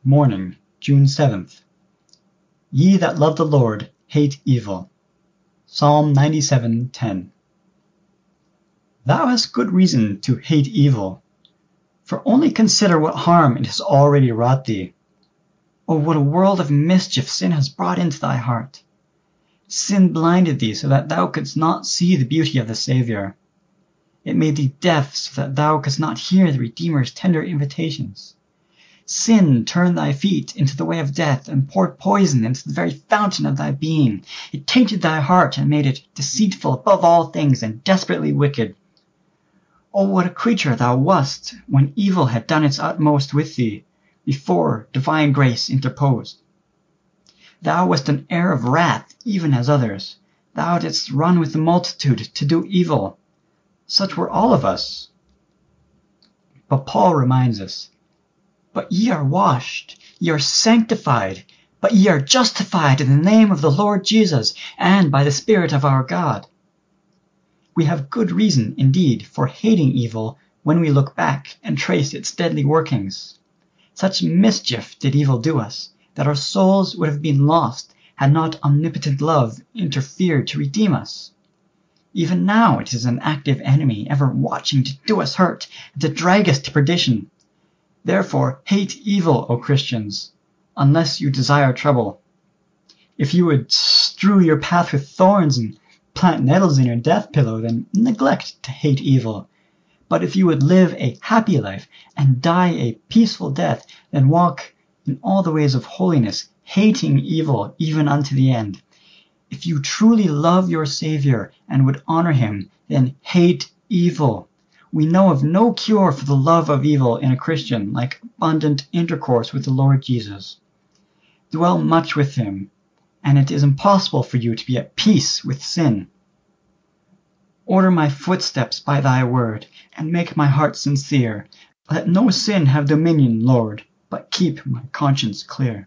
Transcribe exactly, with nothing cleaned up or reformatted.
Morning, June seventh. Ye that love the Lord hate evil. Psalm ninety-seven ten. Thou hast good reason to hate evil, for only consider what harm it has already wrought thee. Oh, what a world of mischief sin has brought into thy heart! Sin blinded thee so that thou couldst not see the beauty of the Saviour. It made thee deaf so that thou couldst not hear the Redeemer's tender invitations. Sin turned thy feet into the way of death and poured poison into the very fountain of thy being. It tainted thy heart and made it deceitful above all things and desperately wicked. Oh, what a creature thou wast when evil had done its utmost with thee, before divine grace interposed. Thou wast an heir of wrath, even as others. Thou didst run with the multitude to do evil. Such were all of us. But Paul reminds us, But ye are washed, ye are sanctified, but ye are justified in the name of the Lord Jesus, and by the Spirit of our God. We have good reason, indeed, for hating evil when we look back and trace its deadly workings. Such mischief did evil do us, that our souls would have been lost had not omnipotent love interfered to redeem us. Even now it is an active enemy, ever watching to do us hurt and to drag us to perdition. Therefore, hate evil, O Christians, unless you desire trouble. If you would strew your path with thorns and plant nettles in your death pillow, then neglect to hate evil. But if you would live a happy life and die a peaceful death, then walk in all the ways of holiness, hating evil even unto the end. If you truly love your Savior and would honor him, then hate evil. We know of no cure for the love of evil in a Christian like abundant intercourse with the Lord Jesus. Dwell much with him, and it is impossible for you to be at peace with sin. Order my footsteps by thy word, and make my heart sincere. Let no sin have dominion, Lord, but keep my conscience clear.